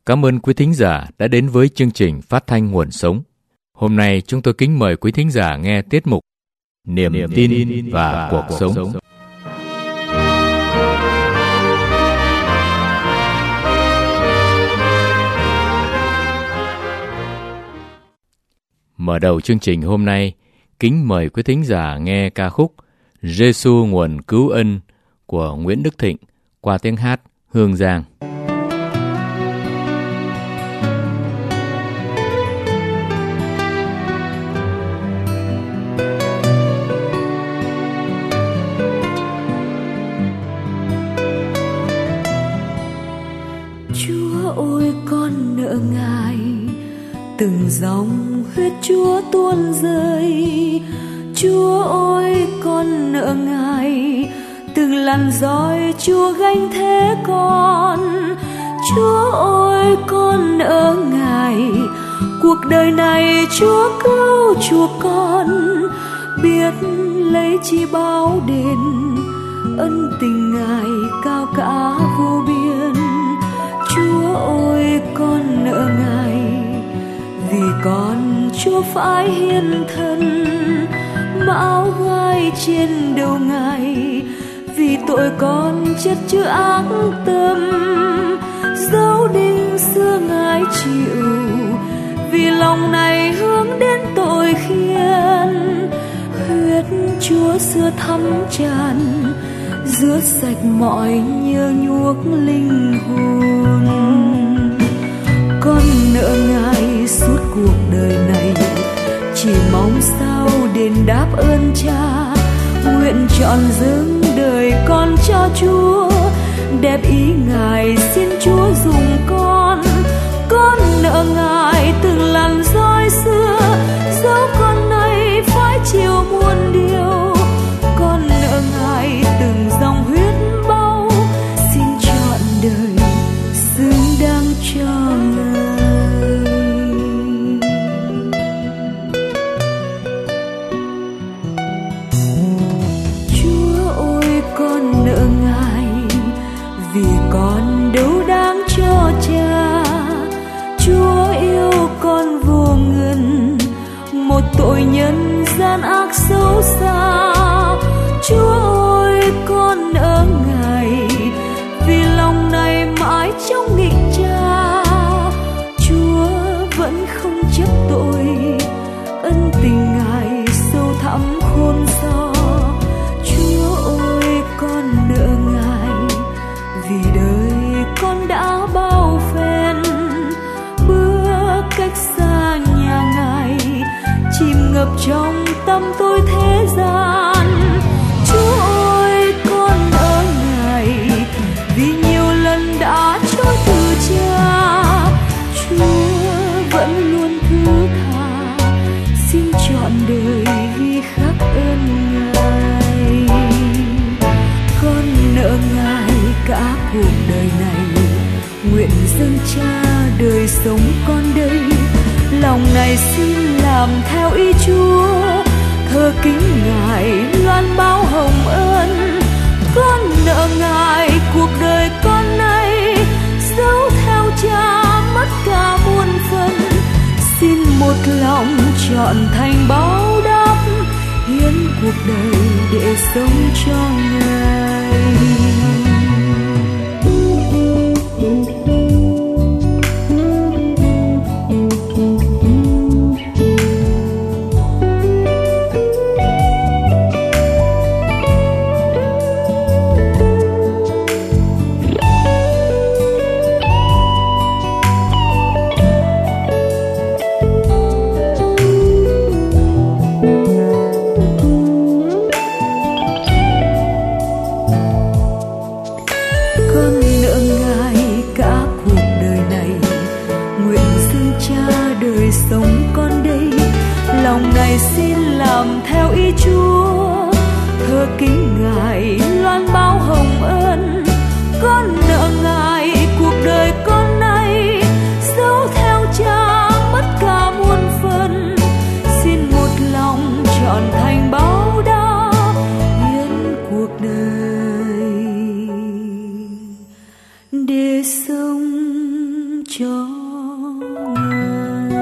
Cảm ơn quý thính giả đã đến với chương trình phát thanh Nguồn Sống. Hôm nay chúng tôi kính mời quý thính giả nghe tiết mục Niềm tin và cuộc sống. Mở đầu chương trình hôm nay, kính mời quý thính giả nghe ca khúc Giê-xu nguồn cứu ân của Nguyễn Đức Thịnh qua tiếng hát Hương Giang. Chúa ơi, con nợ Ngài, từng dòng huyết Chúa tuôn rơi. Chúa ơi, con nợ Ngài, từng làn roi Chúa gánh thế con. Chúa ơi, con nợ Ngài, cuộc đời này Chúa cứu chuộc con. Biết lấy chi báo đền, ân tình Ngài cao cả vô biên. Chúa ơi, con nợ Ngài, vì con Chúa phải hiến thân. Mão gai trên đầu Ngài, vì tội con chất chứa ác tâm. Dấu đinh xưa Ngài chịu, vì lòng này hướng đến tội khiên. Huyết Chúa xưa thấm tràn, rửa sạch mọi nhơ nhuốc linh hồn. Con nợ Ngài suốt cuộc đời này, chỉ mong sao đền đáp ơn Cha. Nguyện trọn dâng đời con cho Chúa, đẹp ý Ngài xin Chúa dùng con. Con nợ Ngài từng làn roi xưa, dẫu con nay phải chịu muôn điều. Con nợ Ngài từng dòng huyết bao, xin trọn đời xứng đáng cho Ngài. Chúa ơi, con nợ Ngài, vì con đâu đáng cho Cha. Chúa yêu con vô ngần, một tội nhân gian ác xấu xa. Chúa ơi, con nợ Ngài, vì lòng này mãi trong nghịch Cha. Chúa vẫn không chấp tội, ân tình Ngài sâu thẳm khôn xiết. Chúa ơi, con nợ Ngài, vì đời con đã bao phen. Bước cách xa nhà Ngài, chìm ngập trong tâm tôi thế gian. Chúa ơi, con nợ Ngài, vì nhiều lần đã chối từ Cha. Chúa vẫn luôn thứ tha, xin trọn đời ghi khắc ơn Ngài. Con nợ Ngài cả cuộc đời này, nguyện dâng Cha đời sống con đây. Lòng này xin làm theo ý Chúa, thờ kính Ngài loan báo hồng ân. Con nợ Ngài cuộc đời con nay, dẫu theo Cha mất cả muôn phần. Xin một lòng trọn thành báo đáp, hiến cuộc đời để sống cho Ngài. cho Ngài.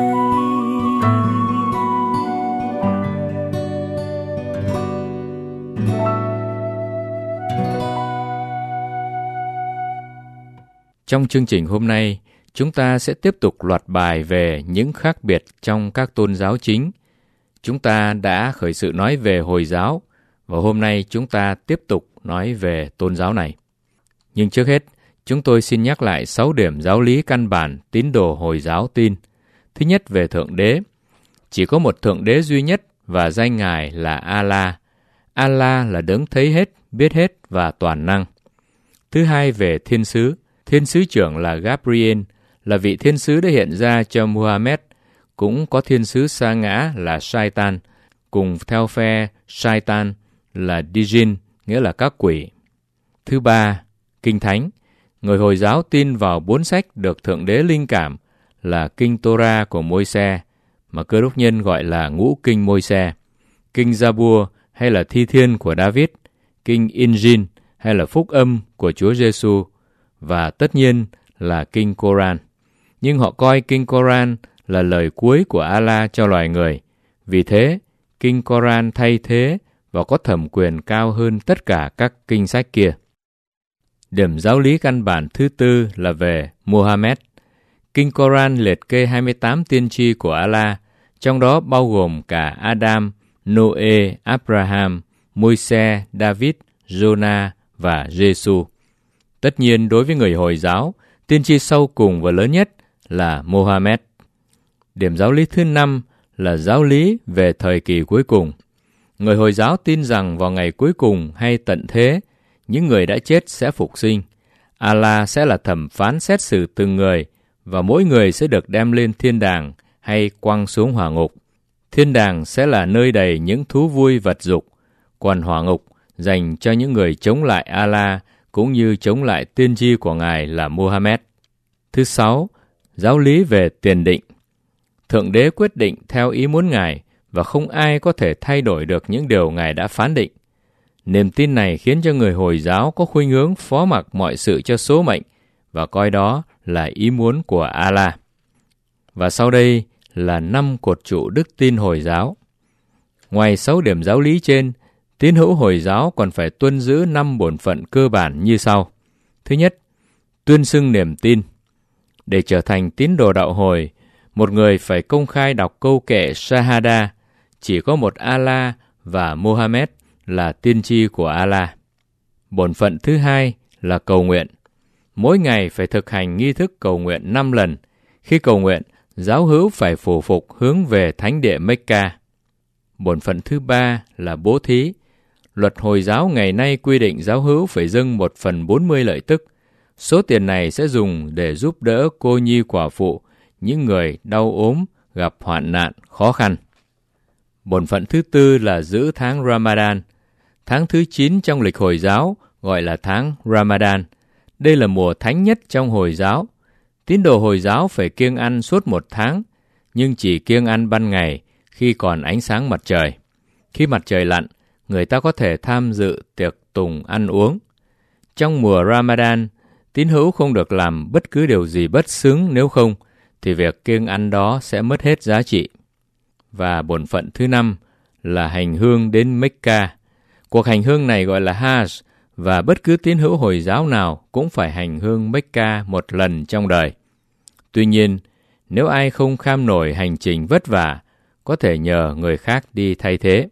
Trong chương trình hôm nay, chúng ta sẽ tiếp tục loạt bài về những khác biệt trong các tôn giáo chính. Chúng ta đã khởi sự nói về Hồi giáo, và hôm nay chúng ta tiếp tục nói về tôn giáo này. Nhưng trước hết, chúng tôi xin nhắc lại 6 điểm giáo lý căn bản tín đồ Hồi giáo tin. Thứ nhất, về Thượng Đế. Chỉ có một Thượng Đế duy nhất và danh Ngài là Allah. Allah là đấng thấy hết, biết hết và toàn năng. Thứ hai, về thiên sứ. Thiên sứ trưởng là Gabriel, là vị thiên sứ đã hiện ra cho Muhammad. Cũng có thiên sứ sa ngã là Satan, cùng theo phe Satan là Dijin, nghĩa là các quỷ. Thứ ba, Kinh Thánh. Người Hồi giáo tin vào 4 sách được Thượng Đế linh cảm là Kinh Torah của Môi-se, mà Cơ Đốc nhân gọi là Ngũ Kinh Môi-se, Kinh Gia-bua hay là Thi Thiên của David, Kinh Injil hay là Phúc Âm của Chúa Giêsu, và tất nhiên là Kinh Koran. Nhưng họ coi Kinh Koran là lời cuối của Allah cho loài người. Vì thế, Kinh Koran thay thế và có thẩm quyền cao hơn tất cả các kinh sách kia. Điểm giáo lý căn bản thứ tư là về Muhammad. Kinh Koran liệt kê 28 tiên tri của Allah, trong đó bao gồm cả Adam, Noe, Abraham, Môi-se, David, Jonah và Giêsu. Tất nhiên, đối với người Hồi giáo, tiên tri sau cùng và lớn nhất là Muhammad. Điểm giáo lý thứ 5 là giáo lý về thời kỳ cuối cùng. Người Hồi giáo tin rằng vào ngày cuối cùng hay tận thế, những người đã chết sẽ phục sinh. Allah sẽ là thẩm phán xét xử từng người, và mỗi người sẽ được đem lên thiên đàng hay quăng xuống hỏa ngục. Thiên đàng sẽ là nơi đầy những thú vui vật dục, còn hỏa ngục dành cho những người chống lại Allah cũng như chống lại tiên tri của Ngài là Muhammad. Thứ 6, giáo lý về tiền định. Thượng Đế quyết định theo ý muốn Ngài, và không ai có thể thay đổi được những điều Ngài đã phán định. Niềm tin này khiến cho người Hồi giáo có khuynh hướng phó mặc mọi sự cho số mệnh và coi đó là ý muốn của Allah. Và sau đây là 5 cột trụ đức tin Hồi giáo. Ngoài 6 điểm giáo lý trên, tín hữu Hồi giáo còn phải tuân giữ 5 bổn phận cơ bản như sau. Thứ nhất, tuyên xưng niềm tin. Để trở thành tín đồ đạo Hồi, một người phải công khai đọc câu kệ Shahada, chỉ có một Allah và Muhammad là tiên tri của Allah. Bổn phận thứ hai là cầu nguyện. Mỗi ngày phải thực hành nghi thức cầu nguyện 5 lần. Khi cầu nguyện, giáo hữu phải phủ phục hướng về thánh địa Mecca. Bổn phận thứ ba là bố thí. Luật Hồi giáo ngày nay quy định giáo hữu phải dâng 1/40 lợi tức. Số tiền này sẽ dùng để giúp đỡ cô nhi quả phụ, những người đau ốm, gặp hoạn nạn, khó khăn. Bổn phận thứ tư là giữ tháng Ramadan. Tháng thứ 9 trong lịch Hồi giáo gọi là tháng Ramadan. Đây là mùa thánh nhất trong Hồi giáo. Tín đồ Hồi giáo phải kiêng ăn suốt 1 tháng, nhưng chỉ kiêng ăn ban ngày khi còn ánh sáng mặt trời. Khi mặt trời lặn, người ta có thể tham dự tiệc tùng ăn uống. Trong mùa Ramadan, tín hữu không được làm bất cứ điều gì bất xứng, nếu không thì việc kiêng ăn đó sẽ mất hết giá trị. Và bổn phận thứ 5 là hành hương đến Mecca. Cuộc hành hương này gọi là Hajj, và bất cứ tín hữu Hồi giáo nào cũng phải hành hương Mecca 1 lần trong đời. Tuy nhiên, nếu ai không kham nổi hành trình vất vả, có thể nhờ người khác đi thay thế.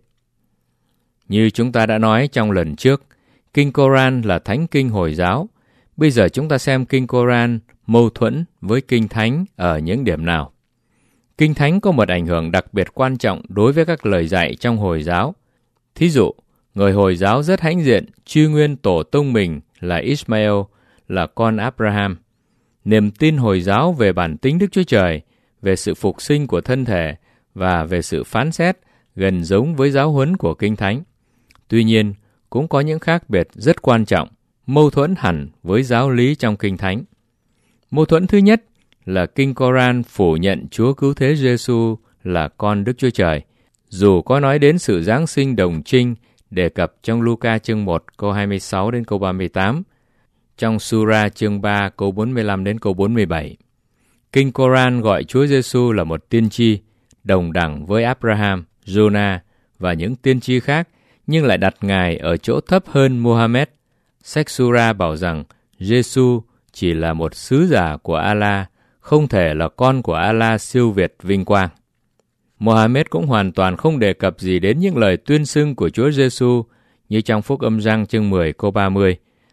Như chúng ta đã nói trong lần trước, Kinh Koran là thánh kinh Hồi giáo. Bây giờ chúng ta xem Kinh Koran mâu thuẫn với Kinh Thánh ở những điểm nào. Kinh Thánh có một ảnh hưởng đặc biệt quan trọng đối với các lời dạy trong Hồi giáo. Thí dụ, người Hồi giáo rất hãnh diện truy nguyên tổ tông mình là Ismail, là con Abraham. Niềm tin Hồi giáo về bản tính Đức Chúa Trời, về sự phục sinh của thân thể và về sự phán xét gần giống với giáo huấn của Kinh Thánh. Tuy nhiên, cũng có những khác biệt rất quan trọng, mâu thuẫn hẳn với giáo lý trong Kinh Thánh. Mâu thuẫn thứ nhất là Kinh Koran phủ nhận Chúa Cứu Thế Giêsu là con Đức Chúa Trời, dù có nói đến sự Giáng sinh đồng trinh đề cập trong Luca chương 1 câu 26 đến câu 38, trong Sura chương 3 câu 45 đến câu 47. Kinh Koran gọi Chúa Giêsu là một tiên tri, đồng đẳng với Abraham, Jonah và những tiên tri khác, nhưng lại đặt Ngài ở chỗ thấp hơn Muhammad. Sách Surah bảo rằng Giêsu chỉ là một sứ giả của Allah, không thể là con của Allah siêu việt vinh quang. Muhammad cũng hoàn toàn không đề cập gì đến những lời tuyên xưng của Chúa Giêsu như trong Phúc Âm Giăng chương 10 câu 30,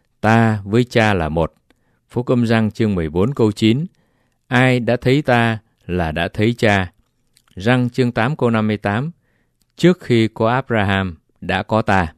ta với Cha là một. Phúc Âm Giăng chương 14 câu 9, ai đã thấy ta là đã thấy Cha. Giăng chương 8 câu 58, trước khi có Abraham đã có ta.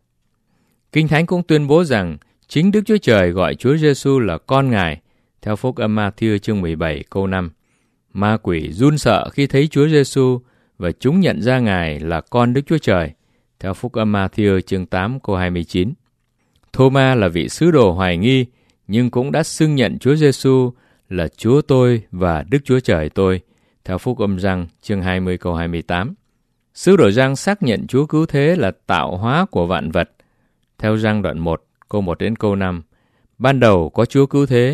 Kinh Thánh cũng tuyên bố rằng chính Đức Chúa Trời gọi Chúa Giêsu là con Ngài, theo Phúc Âm Ma-thi-ơ chương 17 câu 5. Ma quỷ run sợ khi thấy Chúa Giêsu và chúng nhận ra Ngài là con Đức Chúa Trời, theo Phúc Âm Ma-thi-ơ chương 8 câu 29. Thô-ma là vị sứ đồ hoài nghi, nhưng cũng đã xưng nhận Chúa Giêsu là Chúa tôi và Đức Chúa Trời tôi, theo Phúc Âm Giăng chương 20 câu 28. Sứ đồ Giăng xác nhận Chúa cứu thế là tạo hóa của vạn vật, theo Giăng đoạn 1 câu 1 đến câu 5. Ban đầu có Chúa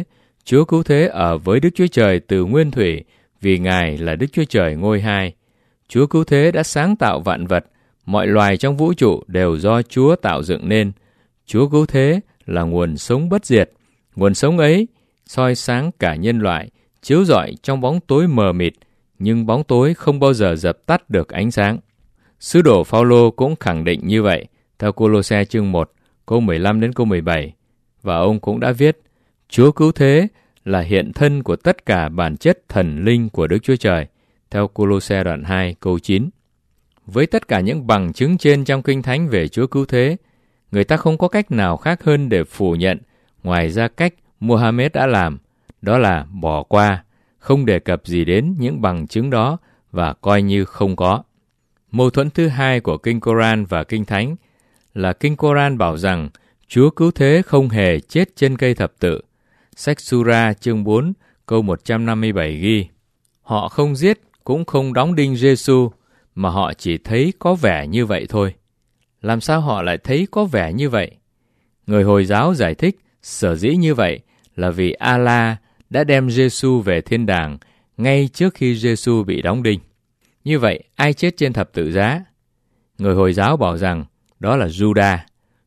cứu thế ở với Đức Chúa Trời từ nguyên thủy, vì Ngài là Đức Chúa Trời ngôi hai. Chúa cứu thế đã sáng tạo vạn vật, mọi loài trong vũ trụ đều do Chúa tạo dựng nên. Chúa cứu thế là nguồn sống bất diệt. Nguồn sống ấy soi sáng cả nhân loại, chiếu rọi trong bóng tối mờ mịt, nhưng bóng tối không bao giờ dập tắt được ánh sáng. Sứ đồ Phao-lô cũng khẳng định như vậy, theo Cô-lô-se chương 1, câu 15 đến câu 17. Và ông cũng đã viết, Chúa cứu thế là hiện thân của tất cả bản chất thần linh của Đức Chúa Trời, theo Cô-lô-se đoạn 2, câu 9. Với tất cả những bằng chứng trên trong Kinh Thánh về Chúa cứu thế, người ta không có cách nào khác hơn để phủ nhận, ngoài ra cách Muhammad đã làm, đó là bỏ qua, không đề cập gì đến những bằng chứng đó và coi như không có. Mâu thuẫn thứ hai của Kinh Koran và Kinh Thánh là Kinh Koran bảo rằng Chúa cứu thế không hề chết trên cây thập tự. Sách Surah chương 4 câu 157 ghi, họ không giết cũng không đóng đinh Giêsu, mà họ chỉ thấy có vẻ như vậy thôi. Làm sao họ lại thấy có vẻ như vậy? Người Hồi giáo giải thích sở dĩ như vậy là vì Allah đã đem Giêsu về thiên đàng ngay trước khi Giêsu bị đóng đinh. Như vậy, ai chết trên thập tự giá? Người Hồi giáo bảo rằng đó là Judas.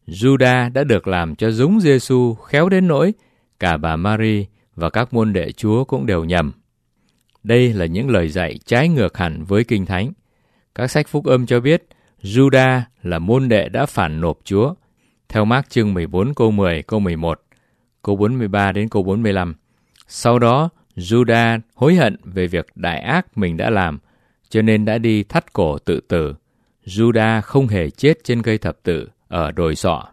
Judas đã được làm cho giống Giêsu khéo đến nỗi cả bà Mary và các môn đệ Chúa cũng đều nhầm. Đây là những lời dạy trái ngược hẳn với Kinh Thánh. Các sách phúc âm cho biết Judas là môn đệ đã phản nộp Chúa, theo Mác chương 14 câu 10, câu 11, câu 43 đến câu 45. Sau đó, Judas hối hận về việc đại ác mình đã làm, cho nên đã đi thắt cổ tự tử. Judas không hề chết trên cây thập tự ở đồi sọ.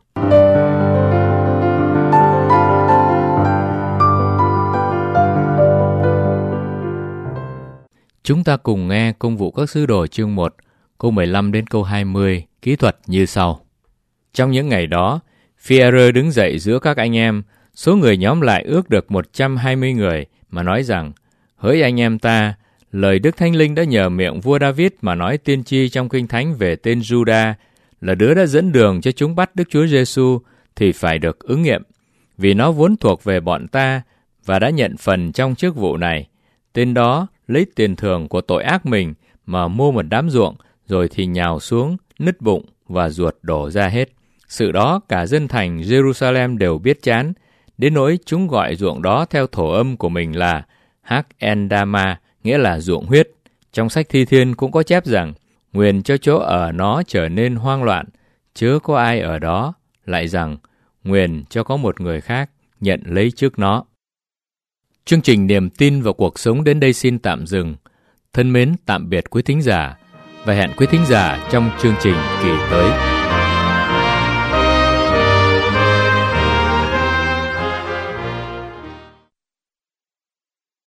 Chúng ta cùng nghe Công vụ các sứ đồ chương 1, câu 15 đến câu 20, kỹ thuật như sau. Trong những ngày đó, Phi-e-rơ đứng dậy giữa các anh em, số người nhóm lại ước được 120 người, mà nói rằng, hỡi anh em ta, lời Đức Thánh Linh đã nhờ miệng vua David mà nói tiên tri trong Kinh Thánh về tên Judas, là đứa đã dẫn đường cho chúng bắt Đức Chúa Giêsu, thì phải được ứng nghiệm, vì nó vốn thuộc về bọn ta và đã nhận phần trong chức vụ này. Tên đó lấy tiền thưởng của tội ác mình mà mua một đám ruộng, rồi thì nhào xuống, nứt bụng và ruột đổ ra hết. Sự đó cả dân thành Jerusalem đều biết chán, đến nỗi chúng gọi ruộng đó theo thổ âm của mình là Hak-en-dama, nghĩa là ruộng huyết. Trong sách Thi Thiên cũng có chép rằng, nguyền cho chỗ ở nó trở nên hoang loạn, chớ có ai ở đó, lại rằng, nguyền cho có một người khác nhận lấy trước nó. Chương trình Niềm tin vào cuộc sống đến đây xin tạm dừng. Thân mến tạm biệt quý thính giả, và hẹn quý thính giả trong chương trình kỳ tới.